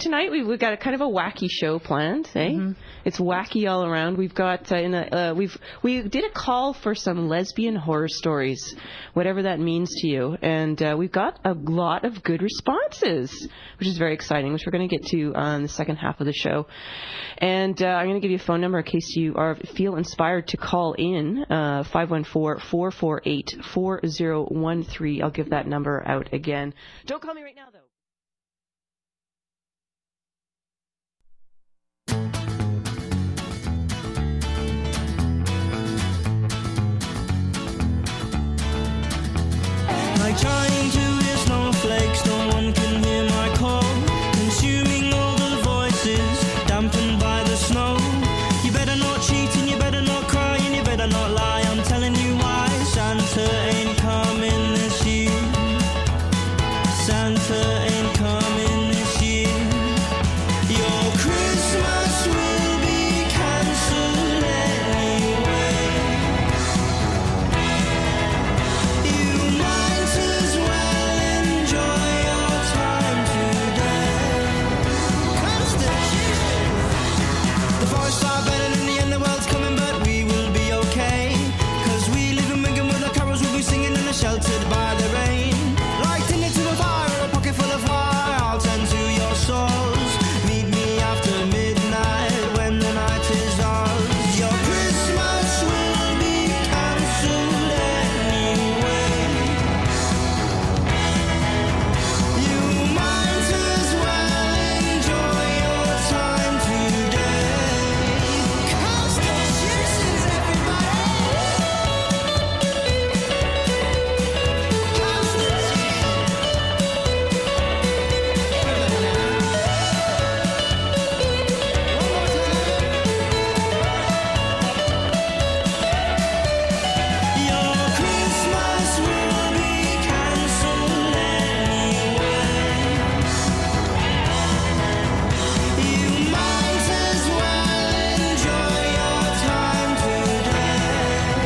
tonight we've got a kind of a wacky show planned. It's wacky all around. We've got we did a call for some lesbian horror stories, whatever that means to you, and we've got a lot of good responses, which is very exciting, which we're going to get to on the second half of the show. And I'm going to give you a phone number in case you feel inspired to call in, 514-448-4013. I'll give that number out again. Don't call me right now, though. Like trying to hear snowflakes, no one can hear my call. Consuming all the voices, dampened by the snow. You better not cheat and you better not cry and you better not lie. I'm telling you why. Santa ain't coming this year. Santa ain't coming this year. Your Christmas will be cancelled anyway. You might as well enjoy your time today. The forests are burning in the end, the world's coming, but we will be okay. 'Cause we live in Wigan where the carols will be singing and are sheltered by the rain. Like tinder to a fire or a pocket full of fire, I'll tend to your souls. Meet me after midnight when the night is ours. Your Christmas will be cancelled anyway. You might as well enjoy your time today. Constitutions, everybody. Your Christmas will be cancelled anyway. You might as well enjoy your time today.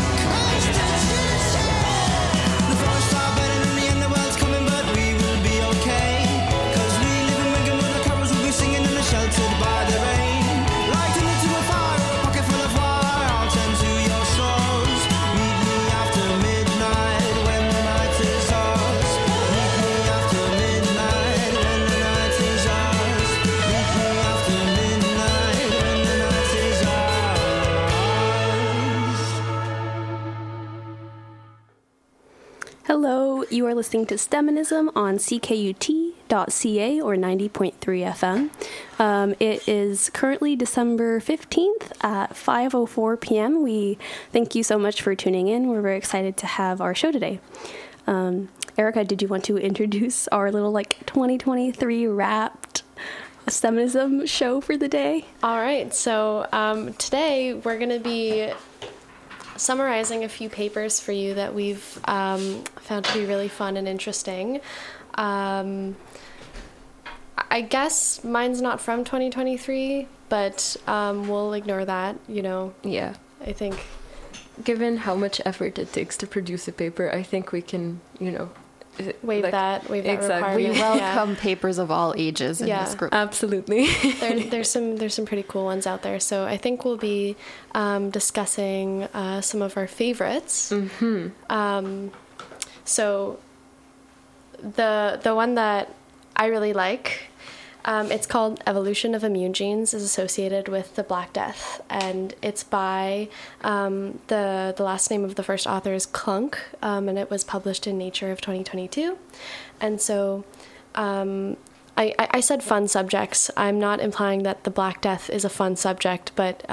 The forests are burning in the end, the world's coming, but we will be okay. 'Cause we live in Wigan where the carols will be singing and are sheltered by the rain. Lighting it to a fire or a pocket full of fire, I'll tend to your souls. Meet me after midnight when the night is ours. Meet me after midnight when the night is ours. Meet me after midnight when the night is ours. Hello, you are listening to STEMinism on CKUT.ca or 90.3 FM. It is currently December 15th at 5:04 p.m. We thank you so much for tuning in. We're very excited to have our show today. Erica, did you want to introduce our little 2023 wrapped STEMinism show for the day? All right, so today we're going to be summarizing a few papers for you that we've found to be really fun and interesting. I guess mine's not from 2023, but we'll ignore that, Yeah. I think. Given how much effort it takes to produce a paper, I think we can, Waive that exactly. requirement. We Yeah. welcome papers of all ages in Yeah. this group. Absolutely. There's some pretty cool ones out there. So I think we'll be discussing some of our favorites. Mm-hmm. So the one that I really like, it's called Evolution of Immune Genes is Associated with the Black Death, and it's by the last name of the first author is Klunk, and it was published in Nature of 2022. And so I said fun subjects. I'm not implying that the Black Death is a fun subject, but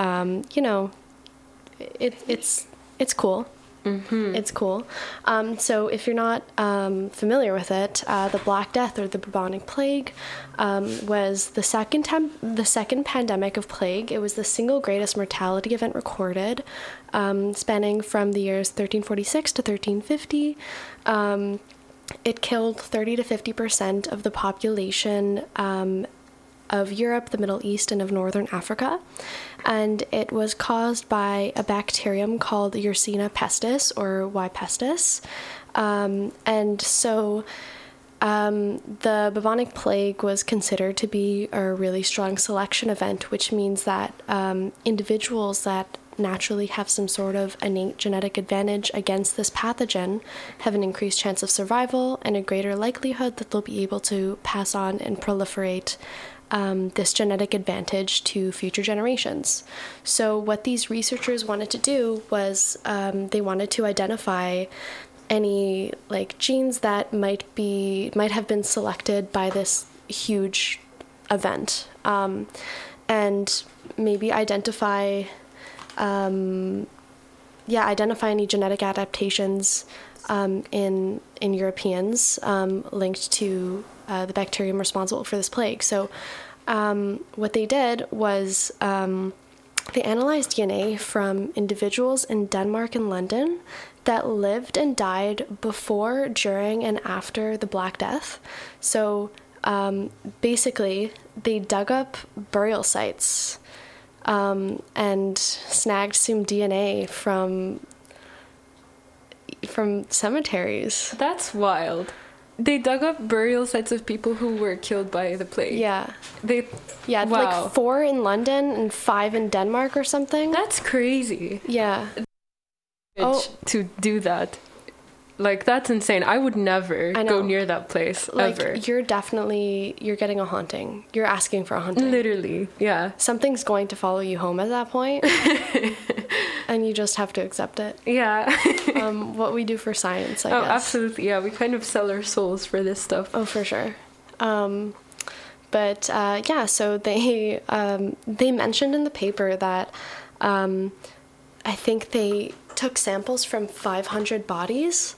it's cool. Mm-hmm. It's cool. So if you're not familiar with it, the Black Death or the bubonic plague was the second pandemic of plague. It was the single greatest mortality event recorded, spanning from the years 1346 to 1350. It killed 30 to 50% of the population of Europe, the Middle East, and of Northern Africa. And it was caused by a bacterium called Yersinia pestis, or Y. pestis. And so the bubonic plague was considered to be a really strong selection event, which means that individuals that naturally have some sort of innate genetic advantage against this pathogen have an increased chance of survival and a greater likelihood that they'll be able to pass on and proliferate this genetic advantage to future generations. So what these researchers wanted to do was they wanted to identify any like genes that might have been selected by this huge event, and maybe identify any genetic adaptations in Europeans linked to the bacterium responsible for this plague. So what they did was they analyzed DNA from individuals in Denmark and London that lived and died before, during, and after the Black Death. So basically, they dug up burial sites and snagged some DNA from cemeteries. That's wild. They dug up burial sites of people who were killed by the plague. Yeah. Wow. Like 4 in London and 5 in Denmark or something. That's crazy. Yeah. To do that. Like, that's insane. I would never go near that place, ever. You're getting a haunting. You're asking for a haunting. Literally, yeah. Something's going to follow you home at that point. And you just have to accept it. Yeah. What we do for science, I guess. Oh, absolutely, yeah. We kind of sell our souls for this stuff. Oh, for sure. So they mentioned in the paper that I think they took samples from 500 bodies,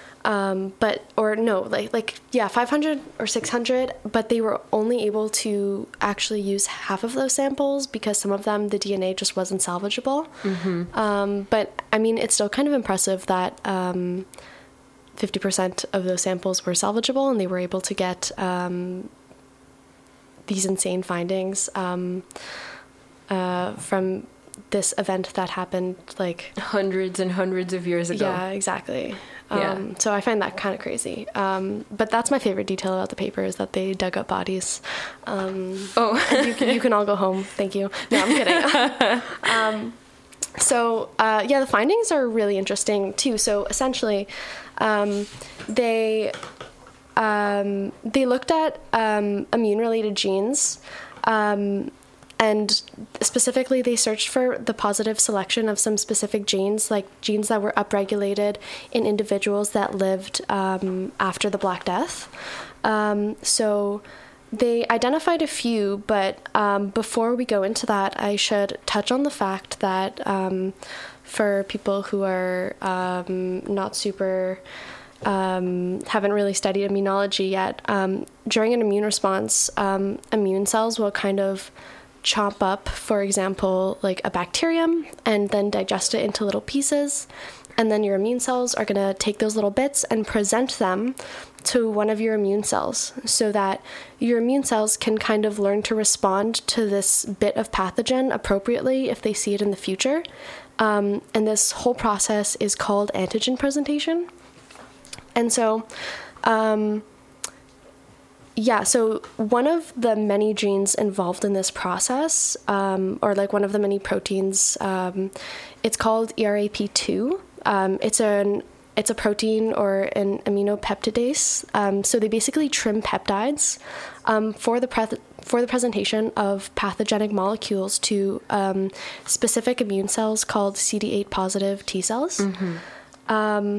500 or 600, but they were only able to actually use half of those samples because some of them, the DNA just wasn't salvageable. Mm-hmm. But I mean, it's still kind of impressive that 50% of those samples were salvageable, and they were able to get these insane findings from this event that happened like hundreds and hundreds of years ago. Yeah, exactly. So I find that kind of crazy. But that's my favorite detail about the paper, is that they dug up bodies. You can all go home. Thank you. No, I'm kidding. The findings are really interesting too. So essentially, they looked at immune-related genes. And specifically, they searched for the positive selection of some specific genes, like genes that were upregulated in individuals that lived after the Black Death. So they identified a few, but before we go into that, I should touch on the fact that for people who are not super... haven't really studied immunology yet, during an immune response, immune cells will kind of chop up, for example, like a bacterium, and then digest it into little pieces. And then your immune cells are going to take those little bits and present them to one of your immune cells, so that your immune cells can kind of learn to respond to this bit of pathogen appropriately if they see it in the future. And this whole process is called antigen presentation. And so, so one of the many genes involved in this process, or like one of the many proteins, it's called ERAP2. It's a protein or an aminopeptidase. So they basically trim peptides for the presentation of pathogenic molecules to specific immune cells called CD8 positive T cells. Mm-hmm.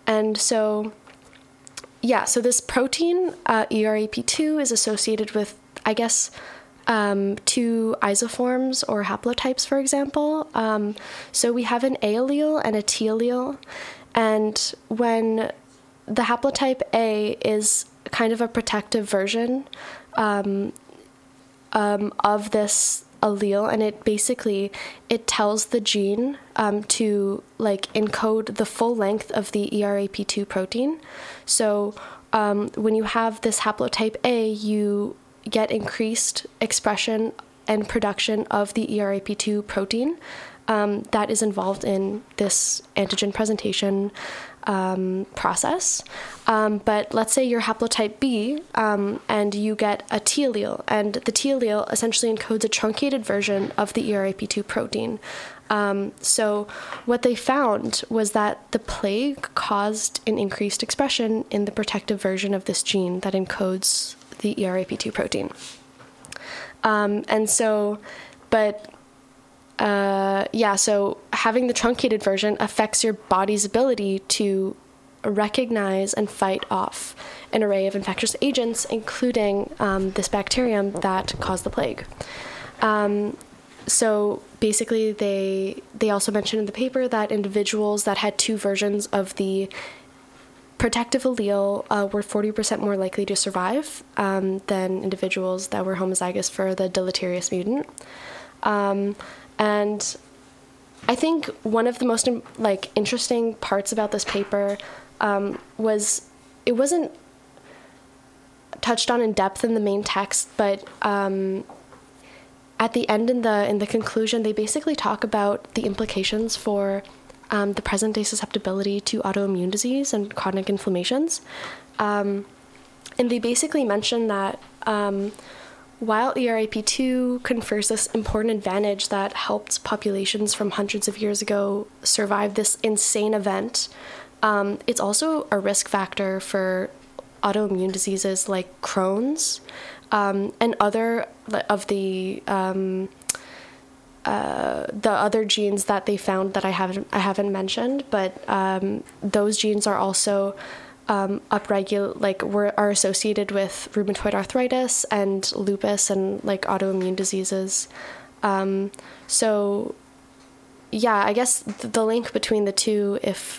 So this protein, ERAP2, is associated with, I guess, 2 isoforms or haplotypes, for example. So we have an A allele and a T allele. And when the haplotype A is kind of a protective version of this allele, and it tells the gene to like encode the full length of the ERAP2 protein. So when you have this haplotype A, you get increased expression and production of the ERAP2 protein that is involved in this antigen presentation process. But let's say you're haplotype B and you get a T allele, and the T allele essentially encodes a truncated version of the ERAP2 protein. So what they found was that the plague caused an increased expression in the protective version of this gene that encodes the ERAP2 protein. So having the truncated version affects your body's ability to recognize and fight off an array of infectious agents, including this bacterium that caused the plague. So basically, they also mentioned in the paper that individuals that had two versions of the protective allele were 40% more likely to survive than individuals that were homozygous for the deleterious mutant. And I think one of the most interesting parts about this paper was it wasn't touched on in depth in the main text, but at the end in the conclusion, they basically talk about the implications for the present-day susceptibility to autoimmune disease and chronic inflammations. And they basically mention that while ERAP2 confers this important advantage that helped populations from hundreds of years ago survive this insane event, it's also a risk factor for autoimmune diseases like Crohn's and other of the other genes that they found that I haven't mentioned, but those genes are also are associated with rheumatoid arthritis and lupus and autoimmune diseases. So yeah, I guess the link between the two, if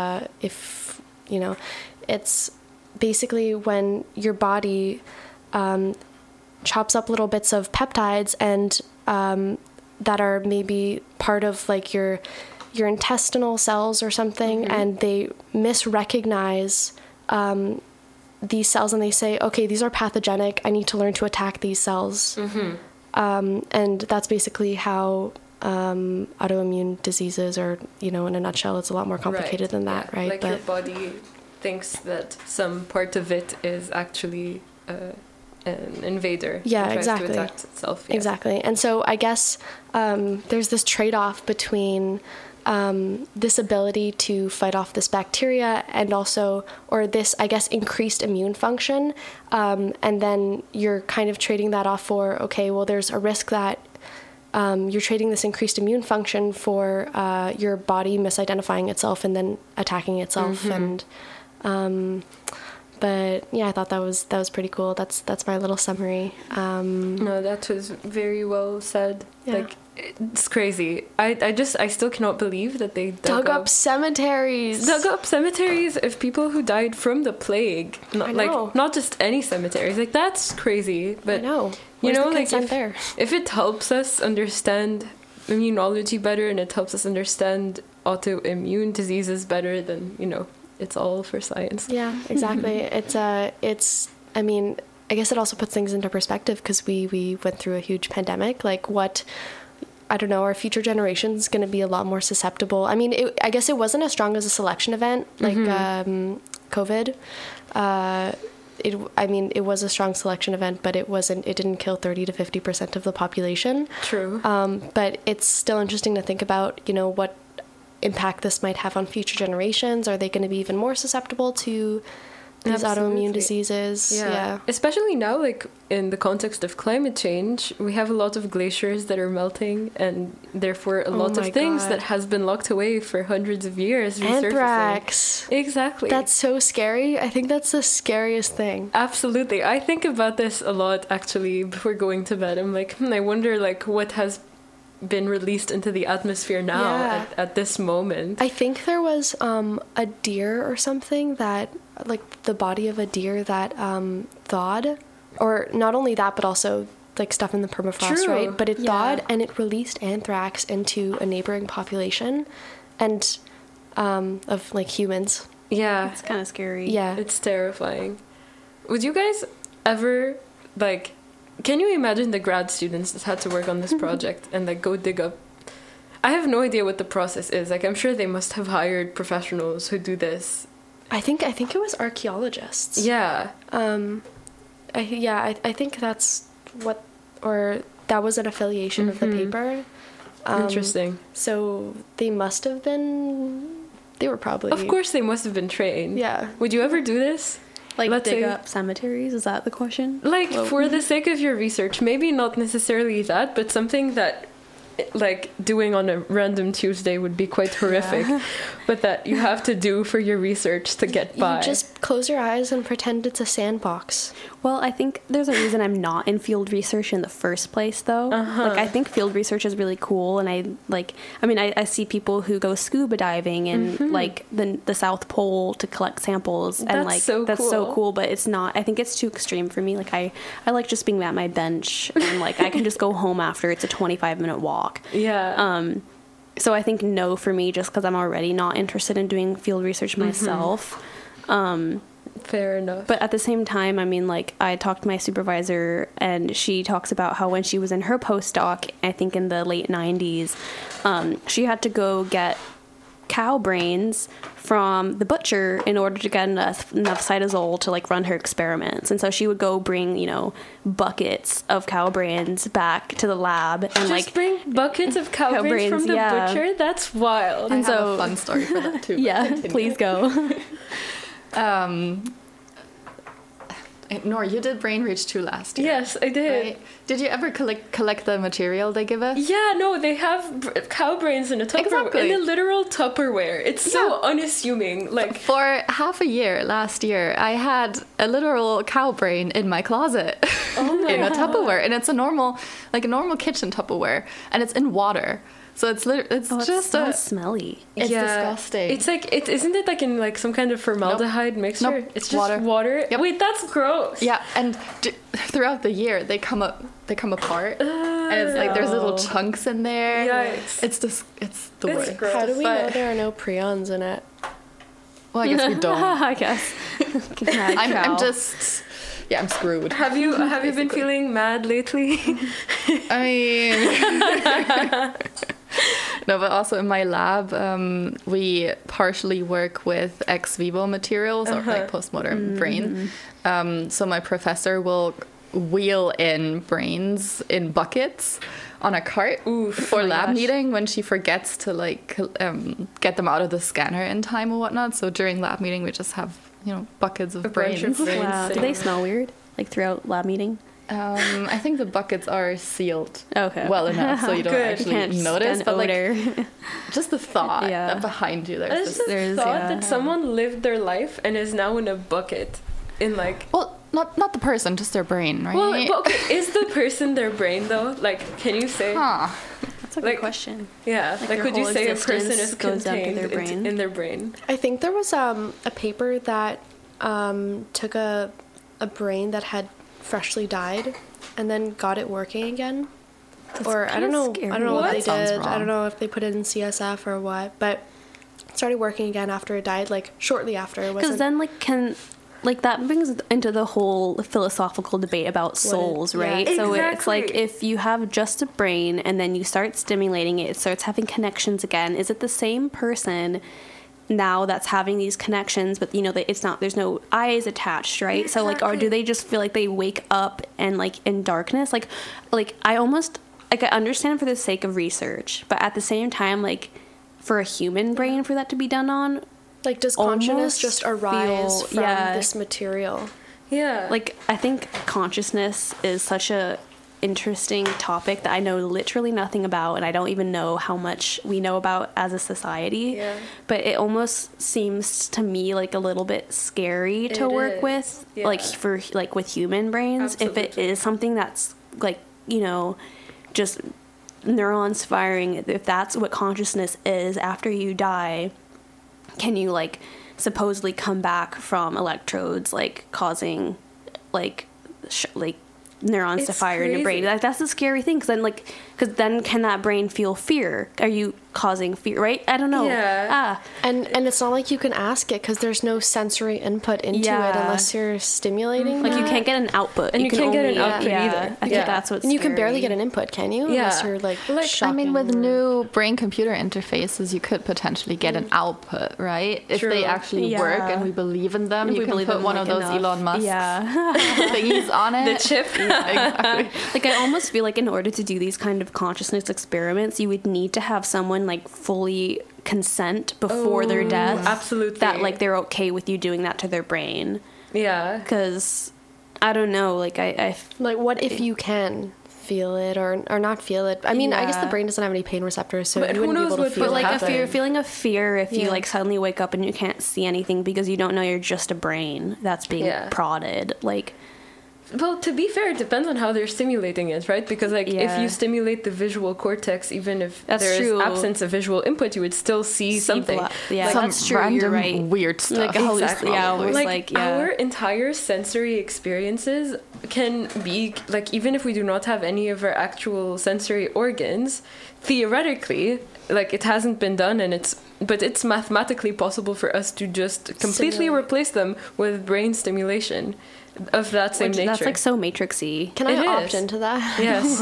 it's basically when your body chops up little bits of peptides and that are maybe part of your intestinal cells or something, and they misrecognize these cells, and they say, okay, these are pathogenic, I need to learn to attack these cells. And that's basically how autoimmune diseases are, in a nutshell. It's a lot more complicated than that, right? Your body thinks that some part of it is actually an invader. Yeah, and tries exactly. to attack itself. Yeah. Exactly. And so I guess there's this trade-off between this ability to fight off this bacteria and also, or this, I guess, increased immune function. And then you're kind of trading that off for, okay, well, there's a risk that you're trading this increased immune function for your body misidentifying itself and then attacking itself. And but yeah, I thought that was pretty cool. That's my little summary. No, that was very well said. Yeah. It's crazy. I still cannot believe that they dug up cemeteries. Dug up cemeteries of people who died from the plague. Not just any cemeteries. That's crazy. But I know. Where's the consent there? If it helps us understand immunology better and it helps us understand autoimmune diseases better, then it's all for science. Yeah, exactly. I mean, I guess it also puts things into perspective because we went through a huge pandemic. I don't know, our future generations going to be a lot more susceptible. I mean, I guess it wasn't as strong as a selection event like COVID. It was a strong selection event, but it didn't kill 30 to 50% of the population. True. But it's still interesting to think about, what impact this might have on future generations. Are they going to be even more susceptible to these autoimmune diseases? Yeah. Especially now, in the context of climate change, we have a lot of glaciers that are melting, and therefore a lot of things that has been locked away for hundreds of years resurfacing. Anthrax. Exactly. That's so scary. I think that's the scariest thing. Absolutely. I think about this a lot, actually, before going to bed. I'm I wonder, what has been released into the atmosphere now at this moment. I think there was a deer or something that, the body of a deer that thawed, or not only that, but also stuff in the permafrost, right? But it thawed and it released anthrax into a neighboring population, and of humans. Yeah, it's kind of scary. Yeah, it's terrifying. Would you guys ever can you imagine the grad students that had to work on this project and go dig up? I have no idea what the process is. Like, I'm sure they must have hired professionals who do this. I think it was archaeologists. Yeah. I think that's what, or that was an affiliation of the paper. Interesting. So they must have been. They were probably. Of course, they must have been trained. Yeah. Would you ever do this? Like, Let's dig say- up cemeteries? Is that the question? Like, for the sake of your research, maybe not necessarily that, but something that, like, doing on a random Tuesday would be quite horrific, but that you have to do for your research to get by. You just close your eyes and pretend it's a sandbox. Well, I think there's a reason I'm not in field research in the first place, though. Like, I think field research is really cool, and I see people who go scuba diving in like the South Pole to collect samples, and That's so cool. But it's not. I think it's too extreme for me. Like, I like just being at my bench, and like I can just go home after it's a 25-minute walk. Yeah. So I think no for me, just because I'm already not interested in doing field research myself. Fair enough. But at the same time, I mean, like, I talked to my supervisor, and she talks about how when she was in her postdoc, I think in the late 90s, she had to go get cow brains from the butcher in order to get enough cytosol to, like, run her experiments. And so she would go bring, you know, buckets of cow brains back to the lab. And, just like, bring buckets of cow brains from the butcher? That's wild. I have a fun story for that too. Yeah, please go. Nor, you did Brain Reach 2 last year. Yes, I did. Right? Did you ever collect the material they give us? Yeah, no, they have cow brains in a Tupperware. Exactly. In a literal Tupperware. It's so unassuming. Like, for half a year last year, I had a literal cow brain in my closet in a Tupperware, and it's a normal kitchen Tupperware, and it's in water. So it's just smelly. It's disgusting. It's like isn't it like in like some kind of formaldehyde mixture? Nope. It's just water. Yep. Wait, that's gross. Yeah, and throughout the year they come apart, and it's like there's little chunks in there. Yikes. It's the worst. gross. How do we know there are no prions in it? Well, I guess we don't. I guess. I'm just. Yeah, I'm screwed. Have you been feeling mad lately? I mean, no, but also in my lab, we partially work with ex vivo materials or like postmortem brain. So my professor will wheel in brains in buckets on a cart for lab meeting when she forgets to like get them out of the scanner in time or whatnot. So during lab meeting, we just have buckets of brains. Wow. Do they smell weird, like, throughout lab meeting? I think the buckets are sealed well enough so you don't actually notice. But odor. like, just the thought that behind you, There's the thought that someone lived their life and is now in a bucket, in like. Well, not the person, just their brain, right? Well, but okay, is the person their brain though? Like, can you say? That's a good question. Yeah, like could you say a person is goes contained their brain? in their brain? I think there was a paper that took a brain that had freshly died and then got it working again. I don't know what they did. I don't know if they put it in CSF or what, but it started working again after it died, like shortly after. Because then that brings into the whole philosophical debate about souls, right? Yeah. So Exactly. it's like, if you have just a brain and then you start stimulating it, it starts having connections again. Is it the same person now that's having these connections, but it's not, there's no eyes attached, right? Exactly. So like, or do they just feel like they wake up and like in darkness? Like I almost, like, I understand for the sake of research, but at the same time, like, for a human brain for that to be done on, like, does consciousness just arise from this material? Yeah. Like, I think consciousness is such a interesting topic that I know literally nothing about, and I don't even know how much we know about as a society. Yeah. But it almost seems to me like a little bit scary to work with, like, for like with human brains. Absolutely. If it is something that's like, just neurons firing, if that's what consciousness is after you die, can you like supposedly come back from electrodes, like causing like neurons to It's fire in your brain. crazy. Like, that's the scary thing, because then can that brain feel fear? Are you causing fear, right? I don't know. Yeah. And it's not like you can ask it because there's no sensory input into Yeah. it unless you're stimulating. Like, you that. can't get an output. And you can't get an only- output either. I think Yeah. that's what's And you can barely scary. get an input, can you? Yeah. Unless you're like I shocking mean, with or- new brain-computer interfaces, you could potentially get an output, right? If True. they actually Yeah. work and we believe in them, If you we can believe put them, one like, of those enough. Elon Musk Yeah. thingies on it. The chip. Exactly. Like, I almost feel like in order to do these kind of consciousness experiments, you would need to have someone like fully consent before their death. Absolutely. That like they're okay with you doing that to their brain. Yeah. Because I don't know, like I Like, what if you can feel it or not feel it? I mean, I guess the Yeah. brain doesn't have any pain receptors, so But you who wouldn't be knows able to what feel will but like it. a happen. feeling of fear if you Yeah. like suddenly wake up and you can't see anything because you don't know you're just a brain that's being Yeah. prodded. Like, Well, to be fair, it depends on how they're stimulating it, right? Because like if Yeah. you stimulate the visual cortex, even if That's there is true. absence of visual input, you would still see something. Yeah, Some that's true. random You're right. weird stuff. Like a Exactly. yeah, almost like, like yeah. our entire sensory experiences can be like, even if we do not have any of our actual sensory organs, theoretically, like it hasn't been done, and but it's mathematically possible for us to just completely Simulate. replace them with brain stimulation of that same Which- nature. That's like so matrixy. Can I It opt is. into that? Yes.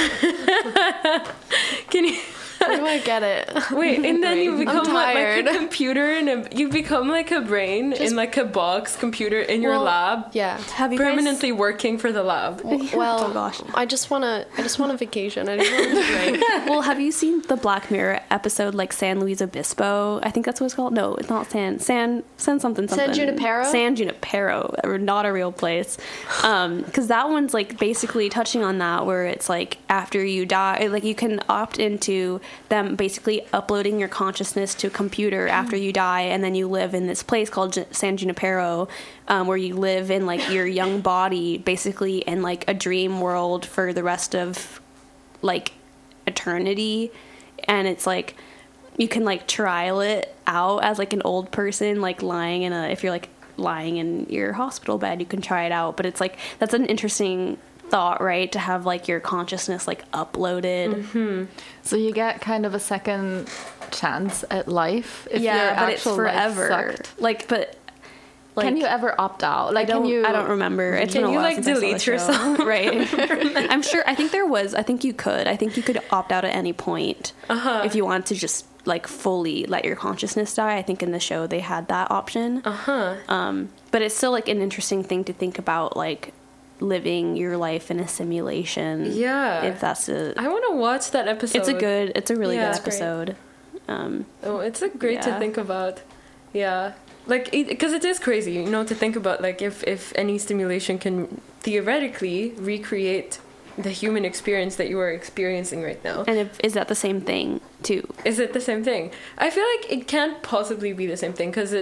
Can you? How do I get it? Wait, and then you I'm become like tired. a computer, and you become like a brain in like a box computer in your Well, lab, Yeah. Have you guys- permanently working for the lab. Well, Oh, gosh. I just want a vacation. I just want to break. Well, have you seen the Black Mirror episode, like San Luis Obispo? I think that's what it's called. No, it's not San something. San Junipero? San Junipero, or not a real place. Because that one's like basically touching on that, where it's like after you die, like you can opt into them basically uploading your consciousness to a computer after you die, and then you live in this place called San Junipero, where you live in like your young body, basically in like a dream world for the rest of like eternity. And it's like you can like trial it out as like an old person, like lying in if you're like lying in your hospital bed, you can try it out. But it's like that's an interesting thought, right, to have like your consciousness like uploaded. So you get kind of a second chance at life if your yeah, but it's actual life forever. sucked. Like, but like, Can you ever opt out? Like, I don't. can you? I don't remember. It's Can been a you, while like, since I saw the delete show. yourself? Right. I'm sure. I think there was. I think you could. I think you could opt out at any point if you want to just like fully let your consciousness die. I think in the show they had that option. But it's still like an interesting thing to think about, like living your life in a simulation. Yeah. If that's a. I want to watch that episode. It's a really Yeah, good it's great. episode. Oh, it's a great to Yeah. think about. Yeah. Like, because it is crazy, you know, to think about, like, if any stimulation can theoretically recreate the human experience that you are experiencing right now. And is that the same thing too? Is it the same thing? I feel like it can't possibly be the same thing, because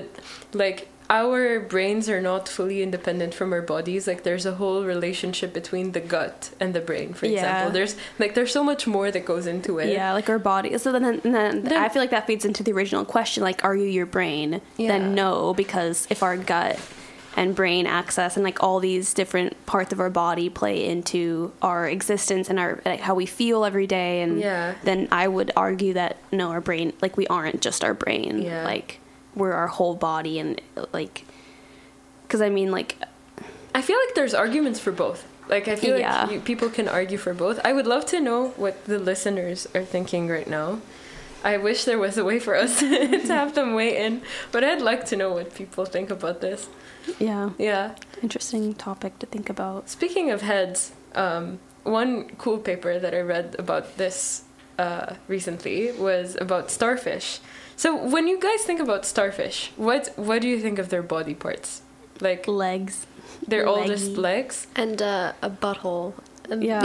our brains are not fully independent from our bodies. Like, there's a whole relationship between the gut and the brain, for Yeah. example. There's so much more that goes into it. Yeah, like our body. So then I feel like that feeds into the original question, like, are you your brain? Yeah. Then no, because if our gut and brain access and like all these different parts of our body play into our existence and our like how we feel every day, and Yeah. then I would argue that no, our brain, like we aren't just our brain. Yeah. Like we're our whole body, and like, because I mean, like, I feel like there's arguments for both. Like, I feel Yeah. like people can argue for both. I would love to know what the listeners are thinking right now. I wish there was a way for us to have them weigh in, but I'd like to know what people think about this. yeah, Yeah. interesting topic to think about. Speaking of heads, one cool paper that I read about this recently was about starfish. So when you guys think about starfish, what do you think of their body parts? Like, Legs. they're all leggy. just legs? And a butthole. And Yeah,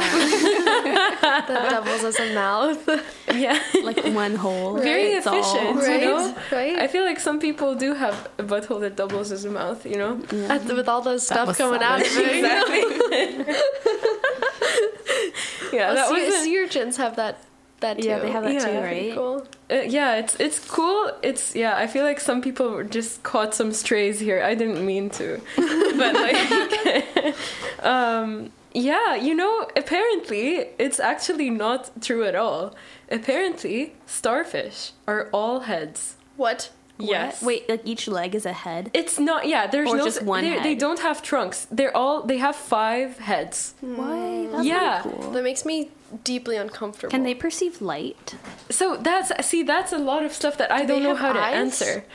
that doubles as a mouth. Yeah. like one hole. Very It's all- efficient, Right? you know? Right? I feel like some people do have a butthole that doubles as a mouth, you know? With all those stuff was coming out of it. Exactly. Yeah, that was Sea urchins have that too. Yeah, they have that Yeah. too, Pretty right? cool. yeah, it's cool. I feel like some people just caught some strays here. I didn't mean to, but like, Yeah, you know, apparently it's actually not true at all. Apparently, starfish are all heads. What? Yes. Wait, like each leg is a head? It's not. Yeah, there's Or no. just one they head? don't have trunks. They have 5 heads. Why? That's Yeah. pretty cool. That makes me deeply uncomfortable. Can they perceive light? So that's a lot of stuff that I don't they know have how to eyes? answer.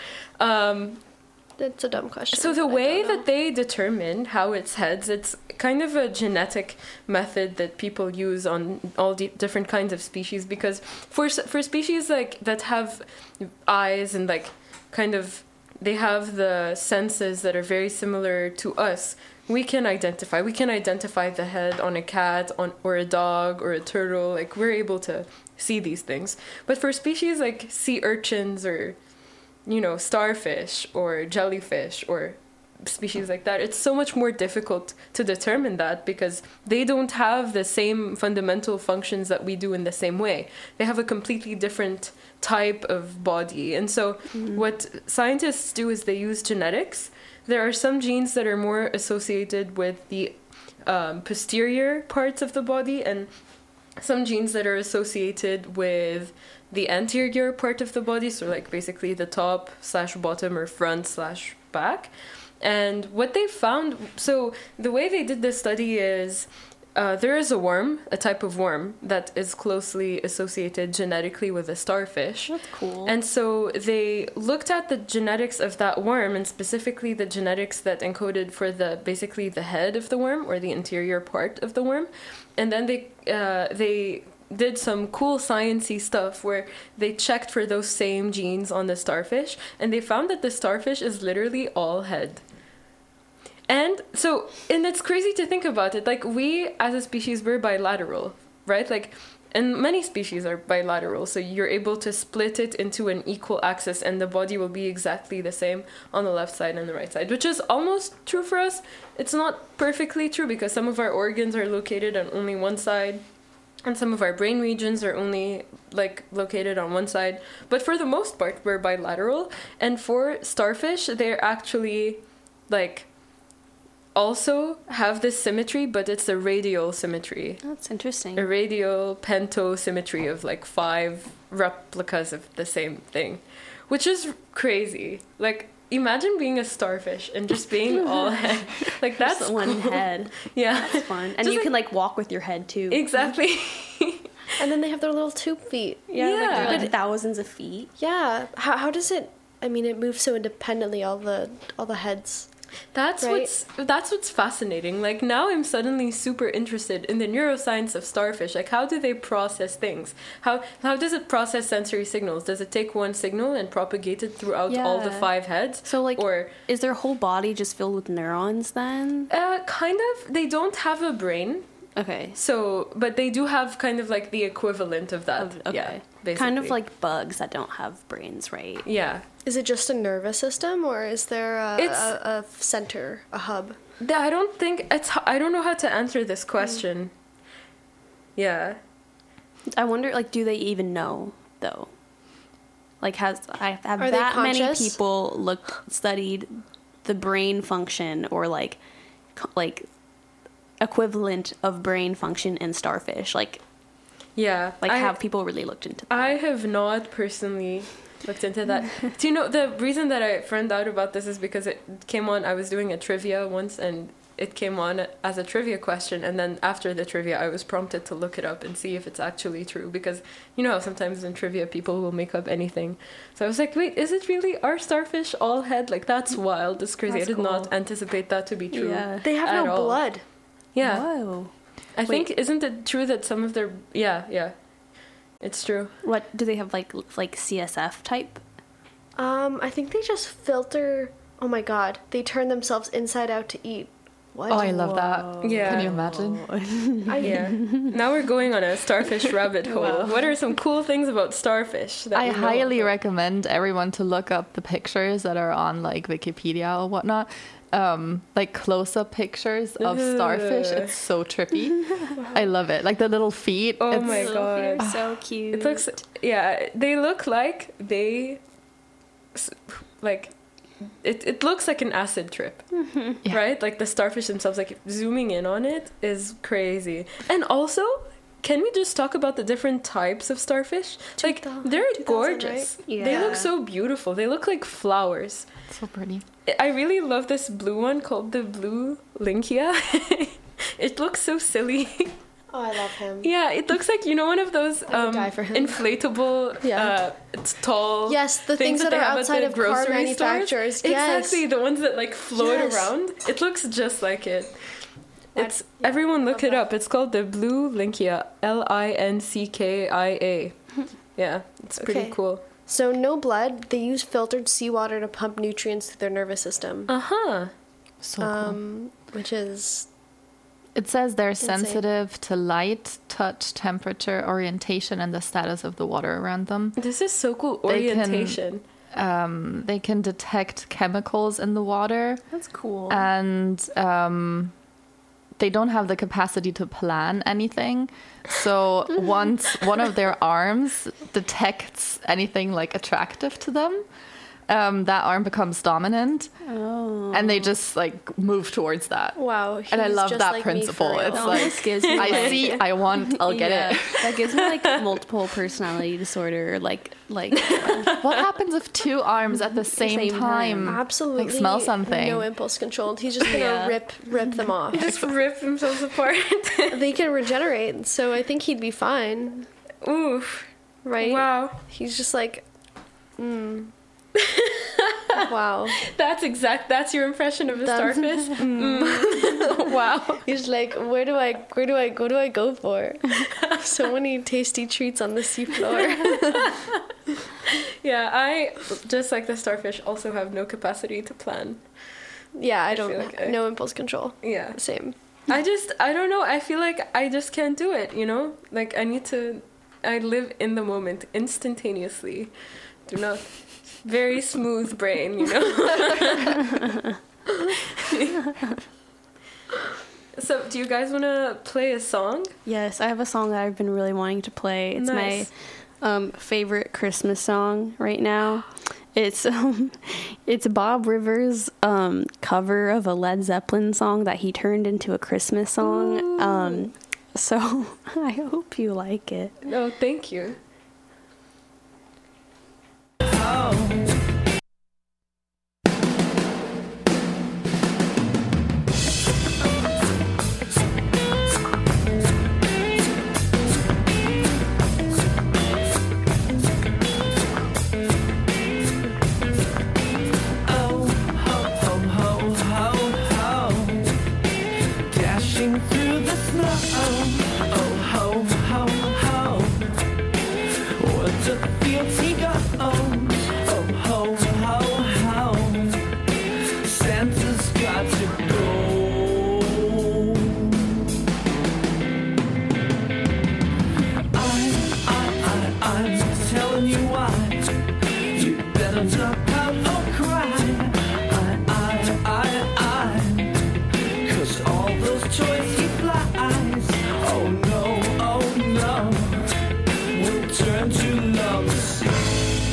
That's a dumb question. So the I way don't know. that they determine how it's heads, it's kind of a genetic method that people use on all different kinds of species. Because for species like that have eyes and like kind of they have the senses that are very similar to us, we can identify the head on a cat or a dog or a turtle. Like we're able to see these things. But for species like sea urchins or starfish or jellyfish or species like that, it's so much more difficult to determine that because they don't have the same fundamental functions that we do in the same way. They have a completely different type of body. And so what scientists do is they use genetics. There are some genes that are more associated with the posterior parts of the body and some genes that are associated with the anterior part of the body, so like basically the top / bottom or front / back. And what they found, so the way they did this study is there is a type of worm that is closely associated genetically with a starfish. That's cool. And so they looked at the genetics of that worm and specifically the genetics that encoded for basically the head of the worm or the interior part of the worm. And then they did some cool sciencey stuff where they checked for those same genes on the starfish and they found that the starfish is literally all head. And it's crazy to think about it. Like we as a species, we're bilateral, right? Like, and many species are bilateral. So you're able to split it into an equal axis and the body will be exactly the same on the left side and the right side, which is almost true for us. It's not perfectly true because some of our organs are located on only one side and some of our brain regions are only like located on one side. But for the most part, we're bilateral. And for starfish, they're actually like also have this symmetry, but it's a radial symmetry. That's interesting. A radial pentosymmetry of like 5 replicas of the same thing, which is crazy. Like, imagine being a starfish and just being all head. Like, that's Just one cool. head. Yeah. That's fun. And Just you can like walk with your head too. Exactly. And then they have their little tube feet. Yeah, Yeah. like they're like thousands of feet. Yeah. How does it? I mean, it moves so independently. All the heads. That's Right. what's fascinating. Like now I'm suddenly super interested in the neuroscience of starfish. Like how do they process things? How does it process sensory signals? Does it take one signal and propagate it throughout all the Yeah. 5 heads? So like, or is their whole body just filled with neurons then? kind of, they don't have a brain. Okay. So, but they do have kind of like the equivalent of that. Okay. Yeah, basically. Kind of like bugs that don't have brains, right? Yeah. Is it just a nervous system, or is there It's- a center, a hub? I don't think I don't know how to answer this question. Yeah. I wonder, like, do they even know though? Like, have Are they that many conscious? people studied the brain function or like equivalent of brain function in starfish? Like Yeah. have people really looked into that? I have not personally looked into that. Do you know the reason that I found out about this is because it came on. I was doing a trivia once and it came on as a trivia question, and then after the trivia I was prompted to look it up and see if it's actually true, because you know how sometimes in trivia people will make up anything. So I was like, wait, is it really, are starfish all head? Like that's wild. It's crazy. That's I did not cool. anticipate that to be true. Yeah. They have At no all. blood. Yeah. Whoa. I think, isn't it true that some of their, yeah, it's true. What do they have, like CSF type? I think they just filter. Oh my god, they turn themselves inside out to eat. What? Oh, I love that. Yeah. Can you imagine? Yeah. Now we're going on a starfish rabbit hole. What are some cool things about starfish? That I we know highly about? recommend everyone to look up the pictures that are on like Wikipedia or whatnot. Like close-up pictures of starfish. It's so trippy. I love it. Like the little feet. Oh it's, my god. They're so cute. It looks, yeah, they look like they, like, it looks like an acid trip, right? Like the starfish themselves, like zooming in on it is crazy. And also, can we just talk about the different types of starfish? Like, they're gorgeous. Right? Yeah. They look so beautiful. They look like flowers. So pretty. I really love this blue one called the blue Lynchia. It looks so silly. Oh, I love him. Yeah, it looks like, you know, one of those I would die for him. inflatable, tall Yes, the things that they are have at outside the of car grocery manufacturers. stores. Yes. Exactly, the ones that like float Yes. around. It looks just like it. It's Yeah, everyone look love it that. up. It's called the blue Lynchia, Linckia. Yeah, it's pretty Okay. cool. So no blood. They use filtered seawater to pump nutrients through their nervous system. So cool. Which is It says they're Insane. sensitive to light, touch, temperature, orientation, and the status of the water around them. This is so cool. They can- Orientation. They can detect chemicals in the water, That's cool. and they don't have the capacity to plan anything. So once one of their arms detects anything like attractive to them, that arm becomes dominant, and they just like move towards that. wow. And I he's love just that like me for principle. real. It's That like, almost gives me I like- see, I want, I'll get Yeah. it. That gives me like multiple personality disorder. Like What happens if two arms at the same time? Absolutely. Like smell something. No impulse controlled. He's just gonna Yeah. rip them off. Just rip themselves apart. They can regenerate, so I think he'd be fine, Oof. right? Wow. He's just like, wow. That's your impression of a That's- starfish? Wow. He's like, where do I go for? So many tasty treats on the seafloor. Yeah, I, just like the starfish, also have no capacity to plan. Yeah, I feel don't. like I- No impulse control. Yeah. Same. I don't know. I feel like I just can't do it, you know? Like, I live in the moment instantaneously. Do not. Very smooth brain, you know? So, do you guys want to play a song? yes, I have a song that I've been really wanting to play. It's Nice. my favorite Christmas song right now. It's Bob Rivers' cover of a Led Zeppelin song that he turned into a Christmas song. So I hope you like it. No, thank you. Dashing through the snow, oh ho ho ho. What a fields he goes, oh ho ho ho. Santa's got to go. I'm telling you why. You better not pout or cry. Cause all those toys he flies, oh no, will turn to love.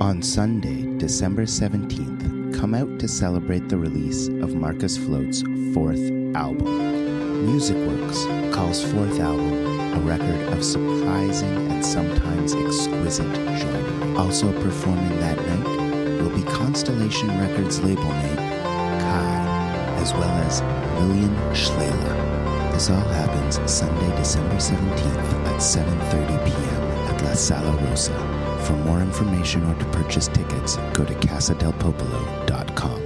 On Sunday, December 17th, come out to celebrate the release of Marcus Float's 4th album. Musicworks calls 4th album a record of surprising and sometimes exquisite genre. Also performing that night will be Constellation Records label mate Kai, as well as Lillian Schlela. This all happens Sunday, December 17th at 7:30 p.m. at La Sala Rosa. For more information or to purchase tickets, go to casadelpopolo.com.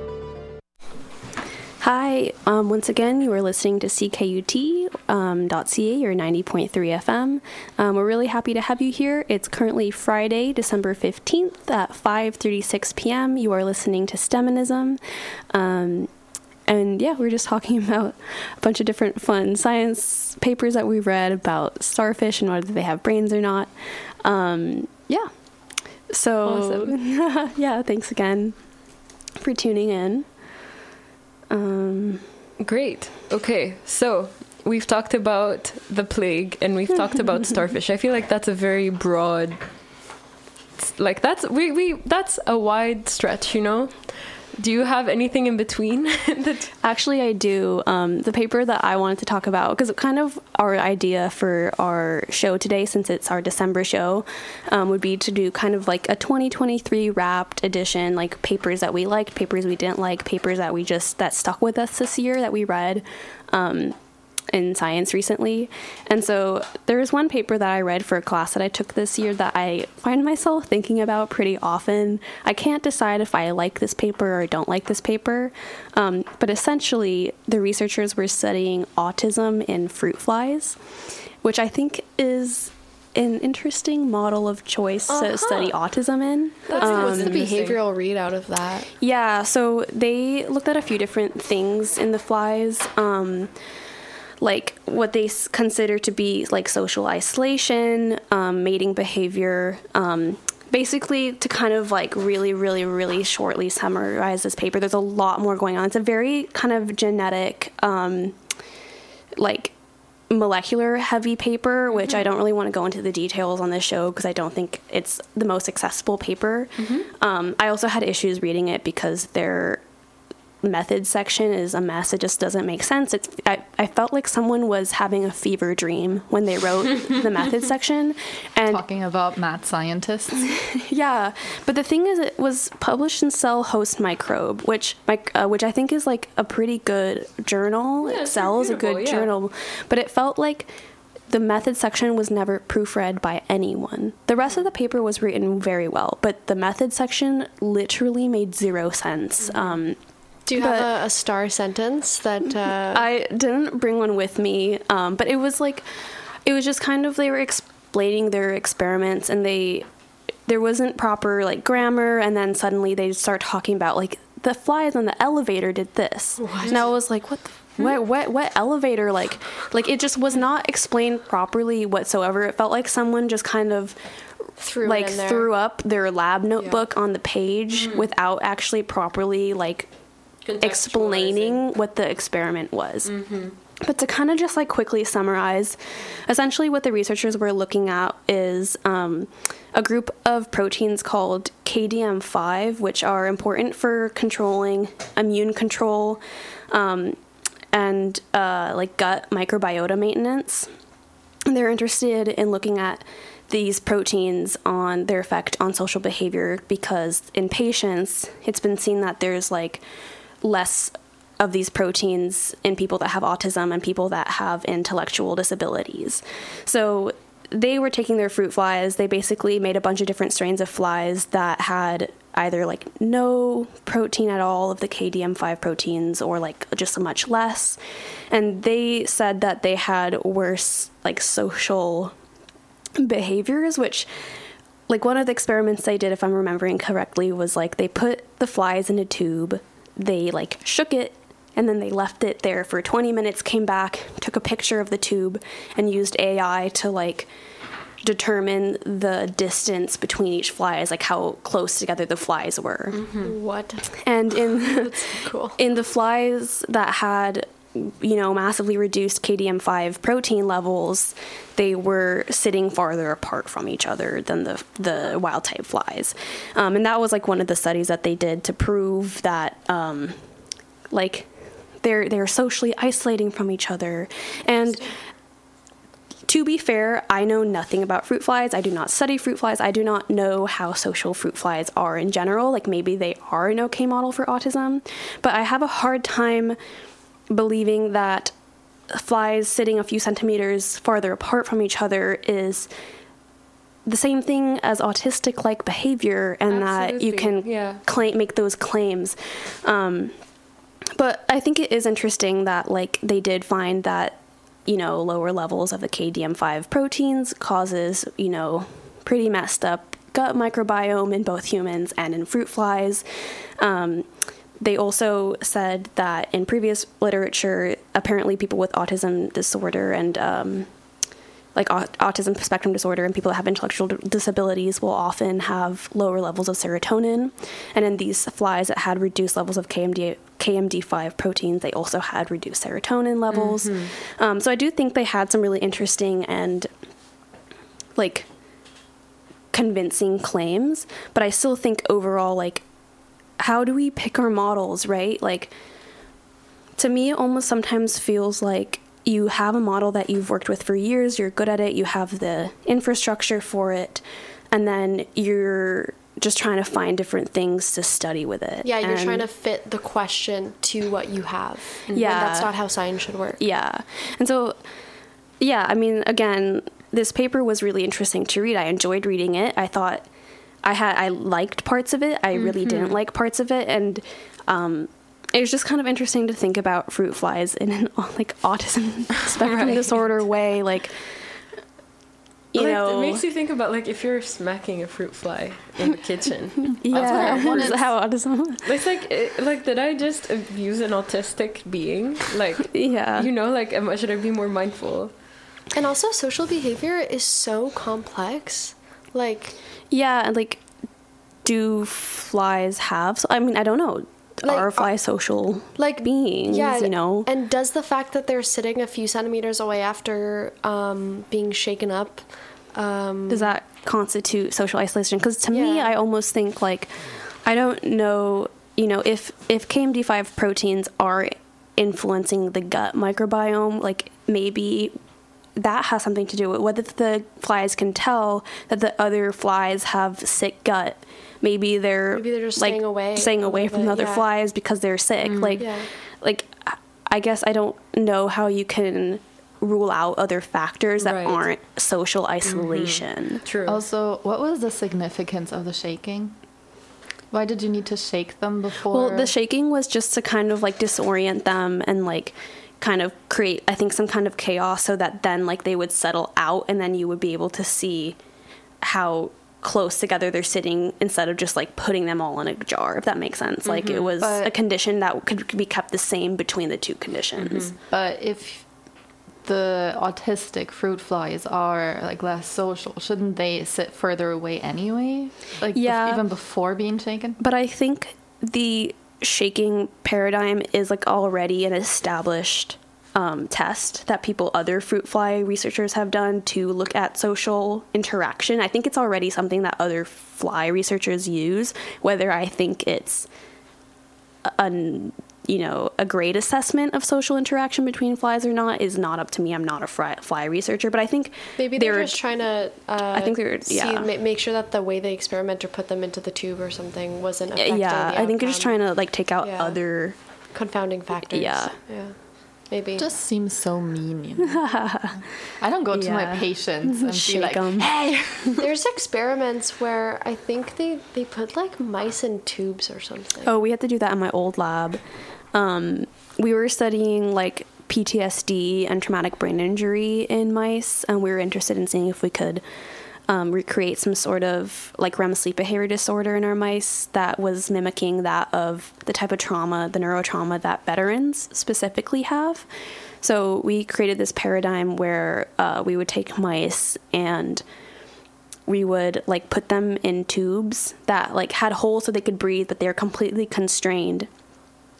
Hi, once again, you are listening to CKUT .ca or 90.3 FM. We're really happy to have you here. It's currently Friday, December 15th at 5:36 p.m. You are listening to STEMinism. And yeah, we're just talking about a bunch of different fun science papers that we read about starfish and whether they have brains or not. Yeah. So, awesome. Yeah, thanks again for tuning in. Great. Okay, so we've talked about the plague and we've talked about starfish. I feel like that's a very broad, like that's a wide stretch, you know? Do you have anything in between? Actually, I do. The paper that I wanted to talk about, because kind of our idea for our show today, since it's our December show, would be to do kind of like a 2023 wrapped edition, like papers that we liked, papers we didn't like, papers that stuck with us this year that we read in science recently. And so there was one paper that I read for a class that I took this year that I find myself thinking about pretty often. I can't decide if I like this paper or don't like this paper, but essentially the researchers were studying autism in fruit flies, which I think is an interesting model of choice to study autism in. What's the behavioral read out of that? Yeah, so they looked at a few different things in the flies, like what they consider to be like social isolation, mating behavior. Basically, to kind of like really, really, really shortly summarize this paper, there's a lot more going on. It's a very kind of genetic, like molecular heavy paper, which I don't really want to go into the details on this show because I don't think it's the most accessible paper. I also had issues reading it because their method section is a mess. It just doesn't make sense. I felt like someone was having a fever dream when they wrote the method section. And talking about mad scientists. Yeah, but the thing is, it was published in Cell Host Microbe, which I think is like a pretty good journal. Yeah, Cell is a good journal, but it felt like the method section was never proofread by anyone. The rest of the paper was written very well, but the method section literally made zero sense. Do you have a star sentence that... I didn't bring one with me, but it was just kind of, they were explaining their experiments, and there wasn't proper, like, grammar, and then suddenly they start talking about, like, the flies on the elevator did this. What? And I was like, what elevator? Like, it just was not explained properly whatsoever. It felt like someone just kind of... threw up their lab notebook on the page without actually properly, like... explaining what the experiment was. But to kind of just like quickly summarize, essentially what the researchers were looking at is a group of proteins called KDM5, which are important for controlling immune control and like gut microbiota maintenance. And they're interested in looking at these proteins on their effect on social behavior because in patients, it's been seen that there's like less of these proteins in people that have autism and people that have intellectual disabilities. So they were taking their fruit flies. They basically made a bunch of different strains of flies that had either like no protein at all of the KDM5 proteins or like just much less. And they said that they had worse like social behaviors, which like one of the experiments they did, if I'm remembering correctly, was like they put the flies in a tube, they like shook it, and then they left it there for 20 minutes, came back, took a picture of the tube, and used AI to like determine the distance between each flies, like how close together the flies were. What? And in That's cool. in the flies that had massively reduced KDM5 protein levels, they were sitting farther apart from each other than the wild type flies. And that was like one of the studies that they did to prove that they're socially isolating from each other. And to be fair, I know nothing about fruit flies. I do not study fruit flies. I do not know how social fruit flies are in general. Like, maybe they are an okay model for autism. But I have a hard time believing that flies sitting a few centimeters farther apart from each other is the same thing as autistic-like behavior, and that you can make those claims. But I think it is interesting that, like, they did find that, lower levels of the KDM5 proteins causes, pretty messed up gut microbiome in both humans and in fruit flies. They also said that in previous literature, apparently people with autism disorder and autism spectrum disorder and people that have intellectual disabilities will often have lower levels of serotonin. And in these flies that had reduced levels of KMD5 proteins, they also had reduced serotonin levels. Mm-hmm. So I do think they had some really interesting and convincing claims, but I still think overall, how do we pick our models, right? To me, it almost sometimes feels like you have a model that you've worked with for years, you're good at it, you have the infrastructure for it, and then you're just trying to find different things to study with it. Yeah, you're trying to fit the question to what you have. Yeah. And that's not how science should work. Yeah. And so, again, this paper was really interesting to read. I enjoyed reading it. I thought I liked parts of it. I really didn't like parts of it. And it was just kind of interesting to think about fruit flies in an autism spectrum disorder way. It makes you think about if you're smacking a fruit fly in the kitchen. Yeah, how autism. It's did I just abuse an autistic being? Should I be more mindful? And also, social behavior is so complex. Do flies have? I don't know. Are flies social beings? Yeah, And does the fact that they're sitting a few centimeters away after being shaken up, does that constitute social isolation? Because to me, I almost think I don't know. If KMD5 proteins are influencing the gut microbiome, maybe that has something to do with whether the flies can tell that the other flies have sick gut. Maybe they're just staying away from the other flies because they're sick. I guess I don't know how you can rule out other factors that aren't social isolation. Mm-hmm. True. Also, what was the significance of the shaking? Why did you need to shake them before? Well, the shaking was just to kind of disorient them and kind of create, I think, some kind of chaos so that then they would settle out and then you would be able to see how close together they're sitting instead of just putting them all in a jar, if that makes sense. It was a condition that could be kept the same between the two conditions. Mm-hmm. But if the autistic fruit flies are less social, shouldn't they sit further away anyway? Even before being shaken? But I think the shaking paradigm is already an established test that other fruit fly researchers have done to look at social interaction. I think it's already something that other fly researchers use. Whether I think it's a great assessment of social interaction between flies or not is not up to me. I'm not a fly researcher, but I think maybe they're just trying to I think they're make sure that the way they experiment or put them into the tube or something wasn't affecting the outcome. I think they're just trying to take out other confounding factors. Yeah. Maybe. It just seems so mean. I don't go to my patients and shake be them. Hey! There's experiments where I think they put mice in tubes or something. Oh, we had to do that in my old lab. We were studying PTSD and traumatic brain injury in mice, and we were interested in seeing if we could recreate some sort of REM sleep behavior disorder in our mice that was mimicking that of the type of trauma, the neurotrauma that veterans specifically have. So we created this paradigm where we would take mice and we would put them in tubes that had holes so they could breathe, but they're completely constrained.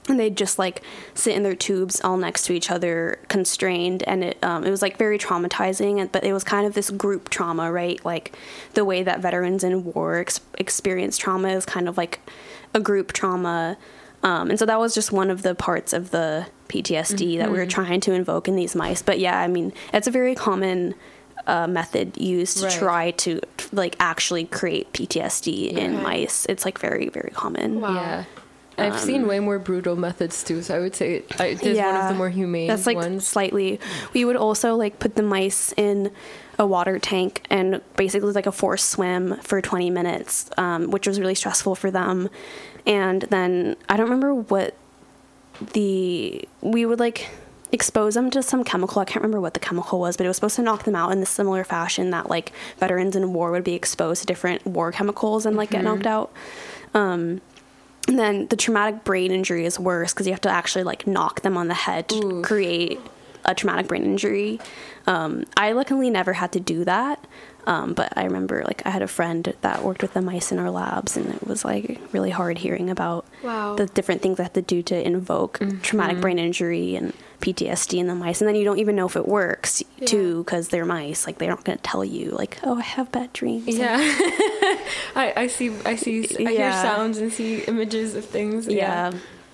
and they'd just like sit in their tubes all next to each other, constrained, and it was like very traumatizing. But it was kind of this group trauma, right? Like the way that veterans in war experience trauma is kind of like a group trauma. And so that was just one of the parts of the PTSD that we were trying to invoke in these mice. But yeah, I mean, it's a very common method used to try to like actually create PTSD in mice. It's like very, very common. Wow. Yeah. I've seen way more brutal methods too, so I would say it is one of the more humane That's like ones. slightly. We would also like put the mice in a water tank and basically like a forced swim for 20 minutes, which was really stressful for them. And then I don't remember what we would like expose them to some chemical. I can't remember what the chemical was, but it was supposed to knock them out in the similar fashion that like veterans in war would be exposed to different war chemicals and like get knocked out. And then the traumatic brain injury is worse because you have to actually like knock them on the head to create a traumatic brain injury. I luckily never had to do that. But I remember like I had a friend that worked with the mice in our labs, and it was like really hard hearing about the different things I had to do to invoke traumatic brain injury and PTSD in the mice. And then you don't even know if it works too, because they're mice. Like they're not going to tell you like, oh, I have bad dreams. Yeah. I hear sounds and see images of things. Yeah.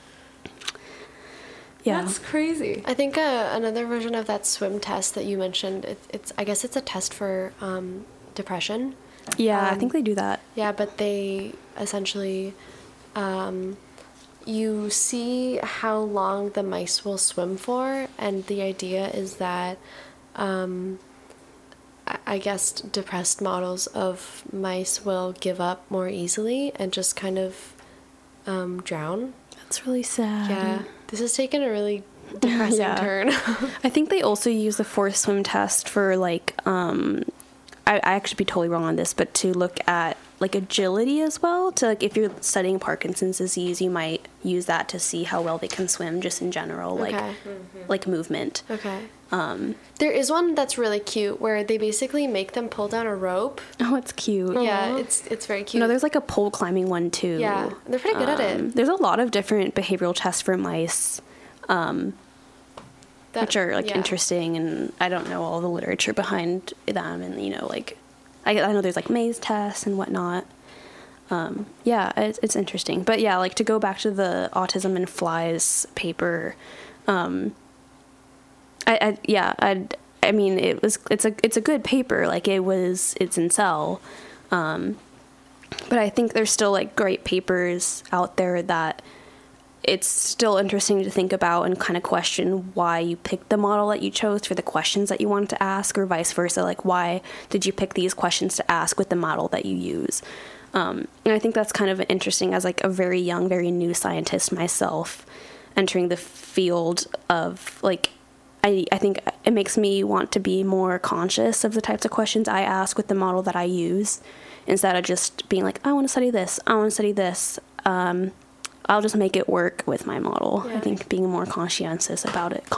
That's crazy. I think another version of that swim test that you mentioned, I guess it's a test for depression. Yeah, I think they do that. Yeah, but they essentially, you see how long the mice will swim for, and the idea is that, I guess depressed models of mice will give up more easily and just kind of drown. That's really sad. Yeah, this has taken a really depressing turn. I think they also use the forced swim test for like I actually be totally wrong on this, but to look at like agility as well. To like if you're studying Parkinson's disease, you might use that to see how well they can swim just in general, like movement. Okay. There is one that's really cute where they basically make them pull down a rope. Oh, it's cute. Yeah, it's very cute. No, there's like a pole climbing one too. Yeah, they're pretty good at it. There's a lot of different behavioral tests for mice. Which are like interesting, and I don't know all the literature behind them, and you know, like I know there's like maze tests and whatnot. It's interesting, but yeah, like to go back to the autism in flies paper, I mean it's a good paper, like it's in Cell, but I think there's still like great papers out there that it's still interesting to think about and kind of question why you picked the model that you chose for the questions that you wanted to ask, or vice versa. Like, why did you pick these questions to ask with the model that you use? And I think that's kind of interesting as like a very young, very new scientist myself, entering the field of like, I think it makes me want to be more conscious of the types of questions I ask with the model that I use, instead of just being like, I want to study this, I want to study this. I'll just make it work with my model. Yeah. I think being more conscientious about it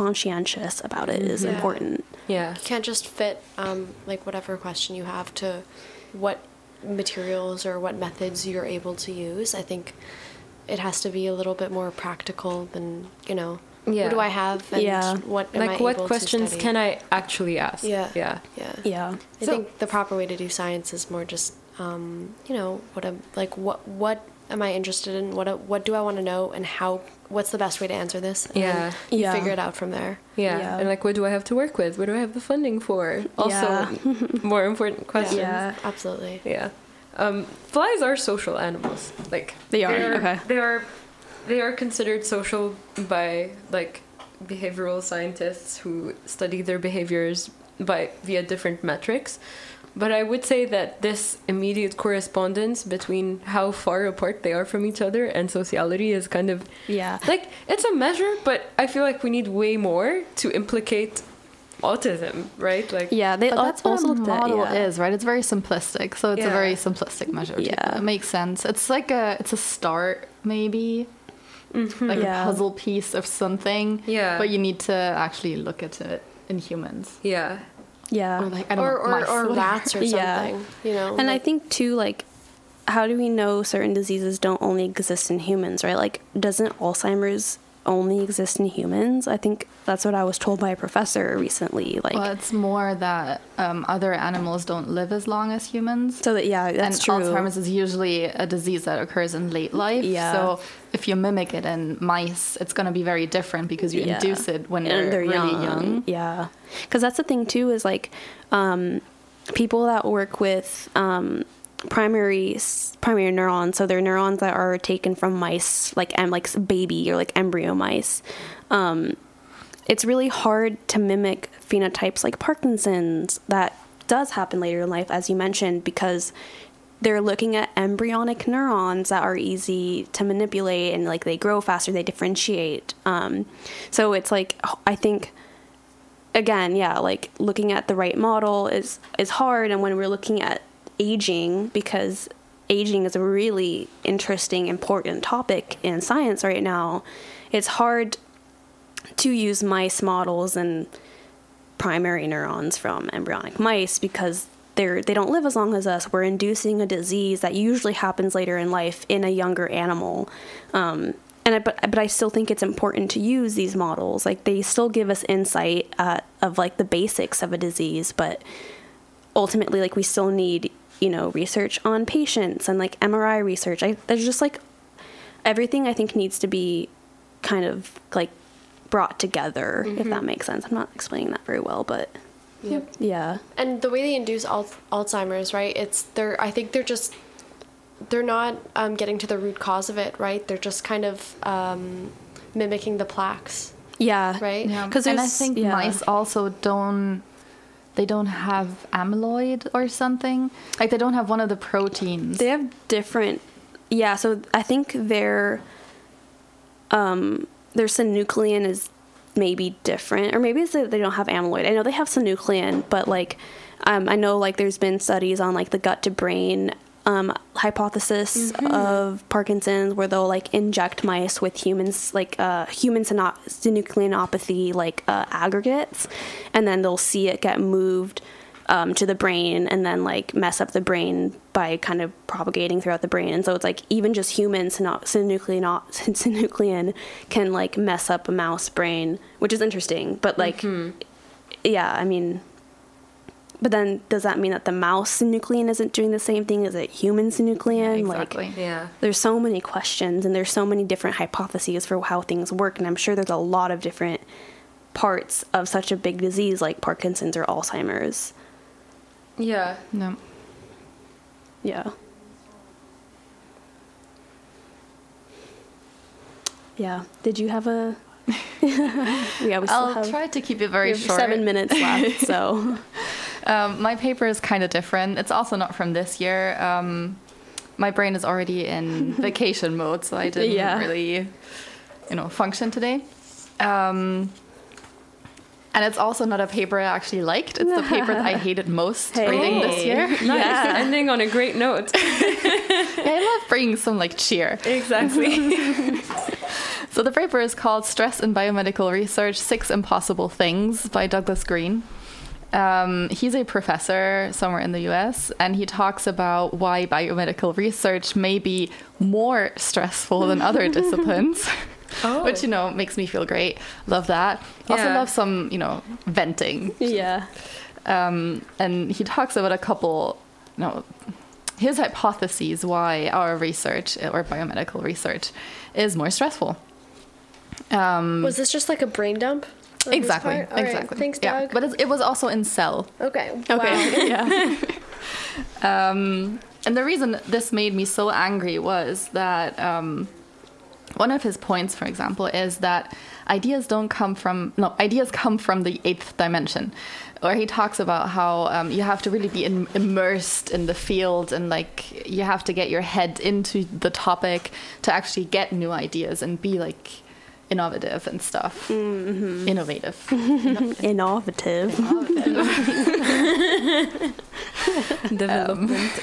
is important. Yeah. You can't just fit like whatever question you have to what materials or what methods you're able to use. I think it has to be a little bit more practical than, you know, what do I have and what am I able what questions to study? can I actually ask? Yeah. I think the proper way to do science is more just you know, what am I interested in? What do I want to know, and what's the best way to answer this? And you figure it out from there. Yeah. And like, what do I have to work with? What do I have the funding for? Also, more important questions. Yeah, absolutely. Yeah. Flies are social animals. Like they are. They are considered social by like behavioral scientists who study their behaviors via different metrics. But I would say that this immediate correspondence between how far apart they are from each other and sociality is kind of like, it's a measure, but I feel like we need way more to implicate autism, right? Like, that's what a model is, right? It's very simplistic, so it's a very simplistic measure. Yeah, it makes sense. It's like it's a start, maybe. Like a puzzle piece of something. Yeah, but you need to actually look at it in humans. Yeah. Yeah, or like or rats or something, you know. And I think too, like, how do we know certain diseases don't only exist in humans, right? Like, doesn't Alzheimer's only exist in humans. I think that's what I was told by a professor recently. Like, Well, it's more that other animals don't live as long as humans. so that, yeah, that's And true. Alzheimer's is usually a disease that occurs in late life. Yeah. So if you mimic it in mice, it's going to be very different because you Yeah. induce it when And they're really young. Yeah, because that's the thing too, is like people that work with primary neurons, so they're neurons that are taken from mice, like baby or like embryo mice. It's really hard to mimic phenotypes like Parkinson's that does happen later in life, as you mentioned, because they're looking at embryonic neurons that are easy to manipulate, and like they grow faster, they differentiate. So it's like, I think, again, yeah, like looking at the right model is hard. And when we're looking at aging, because aging is a really interesting, important topic in science right now, it's hard to use mice models and primary neurons from embryonic mice because they don't live as long as us. We're inducing a disease that usually happens later in life in a younger animal. But I still think it's important to use these models. Like, they still give us insight of like the basics of a disease, but ultimately, like, we still need, research on patients and like MRI research. There's just like everything I think needs to be kind of like brought together, if that makes sense. I'm not explaining that very well, but yeah. And the way they induce Alzheimer's, right? I think they're not getting to the root cause of it, right? They're just kind of mimicking the plaques. Yeah. Right? Yeah. 'Cause And I there's- think yeah. mice also don't have amyloid or something. Like, they don't have one of the proteins. They have different, yeah. So I think their synuclein is maybe different, or maybe it's that they don't have amyloid. I know they have synuclein, but like, I know like there's been studies on like the gut to brain hypothesis of Parkinson's, where they'll like inject mice with humans, like human synucleinopathy, like aggregates, and then they'll see it get moved to the brain and then like mess up the brain by kind of propagating throughout the brain. And so it's like even just human synuclein can like mess up a mouse brain, which is interesting. But like, yeah, I mean, but then does that mean that the mouse synuclein isn't doing the same thing as a human synuclein? Exactly. Like, Yeah. there's so many questions and there's so many different hypotheses for how things work. And I'm sure there's a lot of different parts of such a big disease like Parkinson's or Alzheimer's. Yeah. No. Yeah. Yeah. Did you have a... yeah, we still I'll have... try to keep it we very have short. 7 minutes left, so... My paper is kind of different. It's also not from this year. My brain is already in vacation mode, so I didn't really, function today. And it's also not a paper I actually liked. It's the paper that I hated most reading this year. Nice. Ending on a great note. I love bringing some cheer. Exactly. So the paper is called Stress in Biomedical Research, 6 Impossible Things by Douglas Green. He's a professor somewhere in the US, and he talks about why biomedical research may be more stressful than other disciplines. Oh. Which, makes me feel great. Love that. Also Yeah. love some, venting. Yeah. And he talks about a couple, his hypotheses why our research or biomedical research is more stressful. Was this just like a brain dump? on his Exactly. part? All right, Exactly. Thanks, Yeah, Doug. but it was also in Cell. Okay. Okay. Wow. Yeah. And the reason this made me so angry was that one of his points, for example, is that ideas come from the 8th dimension, where he talks about how you have to really be immersed in the field, and you have to get your head into the topic to actually get new ideas and be innovative and stuff. Mm-hmm. Innovative. Innovative. Development.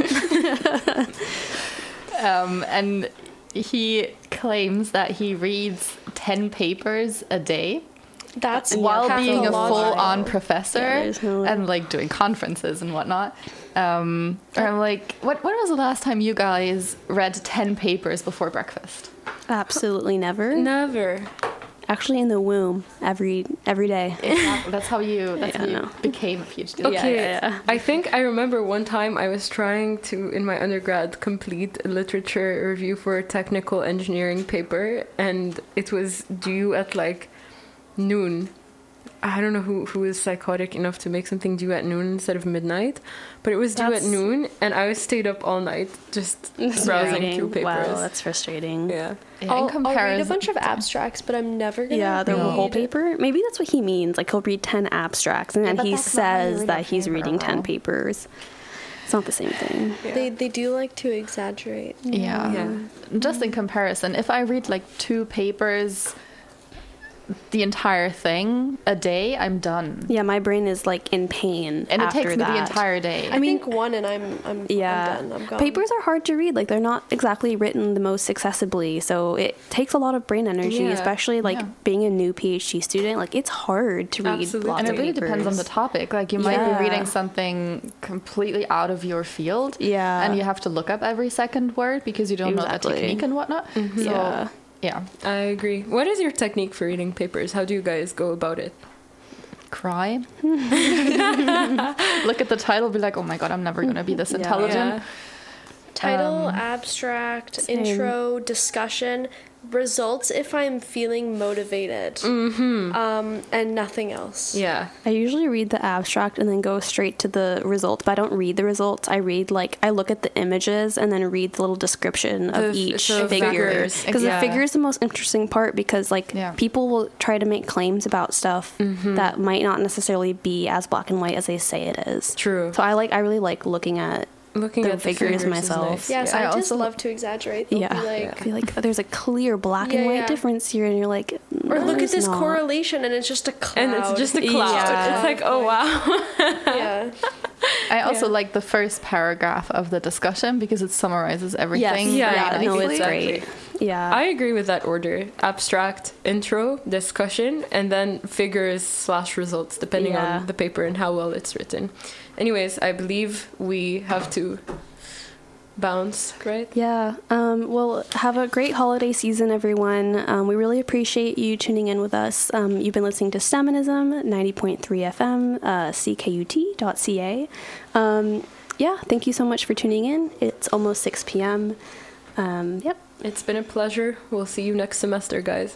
And he claims that he reads 10 papers a day That's while being a pathological. full-on professor Yeah, there's no- and doing conferences and whatnot. And I'm like, when was the last time you guys read 10 papers before breakfast? Absolutely never. Never. actually in the womb every day. Exactly. That's how you no. became a PhD. Okay, yeah. I think I remember one time I was trying to, in my undergrad, complete a literature review for a technical engineering paper, and it was due at like noon. I don't know who is psychotic enough to make something due at noon instead of midnight, but it was due at noon, and I stayed up all night just browsing through papers. Wow, that's frustrating. Yeah. I'll read a bunch of abstracts, but I'm never gonna Yeah, the read whole paper. Maybe that's what he means. Like he'll read 10 abstracts, and then but he that's not how you says read that a he's paper, reading 10 though. papers. It's not the same thing. Yeah. They do like to exaggerate. Yeah. Just in comparison, if I read like 2 papers, the entire thing a day, I'm done. Yeah, my brain is like in pain. And it after takes me that. the entire day. I think one, and I'm Yeah, done. I'm gone. papers are hard to read. Like they're not exactly written the most accessibly, so it takes a lot of brain energy, Yeah. especially like Yeah. being a new PhD student. Like it's hard to read Absolutely. lots And of it really papers. depends on the topic. Like you might Yeah. be reading something completely out of your field. Yeah. And you have to look up every second word because you don't know the Exactly. technique and whatnot. So, Yeah. yeah. I agree. What is your technique for reading papers? How do you guys go about it? Cry. Look at the title, be like, oh my god, I'm never going to be this intelligent. Title, abstract, intro, discussion, results if I'm feeling motivated, and nothing else. Yeah. I usually read the abstract and then go straight to the results, but I don't read the results. I look at the images and then read the little description of each the figure. figures. Because Yeah. the figure is the most interesting part because people will try to make claims about stuff that might not necessarily be as black and white as they say it is. True. So I really like looking at Looking the at figures is myself. nice. Yeah, I scientists also- love to exaggerate. They'll be like, there's a clear black and Yeah, white yeah. difference here, and you're like, or no, look at there's this not. correlation, and it's just a cloud. And it's just a cloud. Yeah. It's like, oh wow. yeah. I also like the first paragraph of the discussion because it summarizes everything. Yeah, very no, nicely. it's great. Yeah. I agree with that order. Abstract, intro, discussion, and then figures/results, depending Yeah. on the paper and how well it's written. Anyways, I believe we have to bounce, right? Yeah. Well, have a great holiday season, everyone. We really appreciate you tuning in with us. You've been listening to STEMinism, 90.3 FM, CKUT.ca. Yeah, thank you so much for tuning in. It's almost 6 p.m. Yep. It's been a pleasure. We'll see you next semester, guys.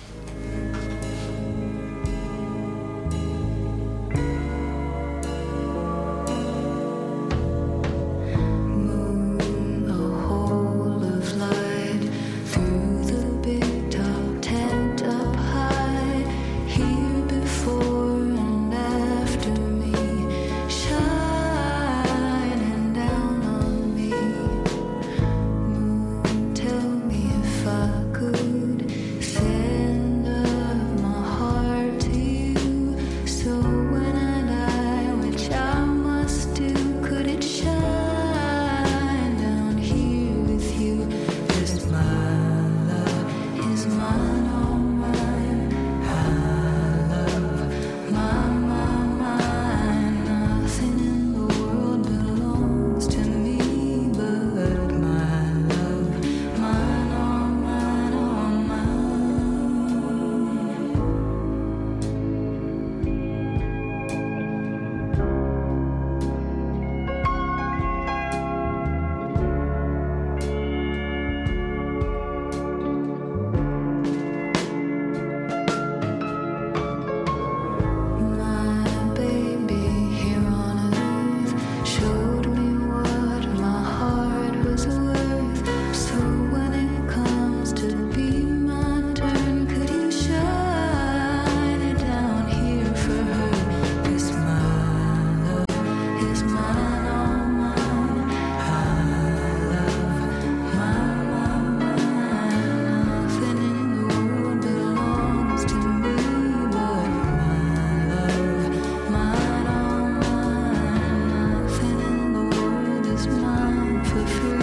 Tell me if I could send up my heart to you. So when I die, which I must do, could it shine down here with you? 'Cause my love is mine, all mine. I love mine. Nothing in the world belongs to me but my love. Mine, all mine, all mine. My baby here on earth showed me what my heart was worth. So when it comes to be my turn, could you shine it down here for her? 'Cause my love is mine, all mine. I love mine. Nothing in the world belongs to me but my love. Mine, all mine. Nothing in the world is mine for free.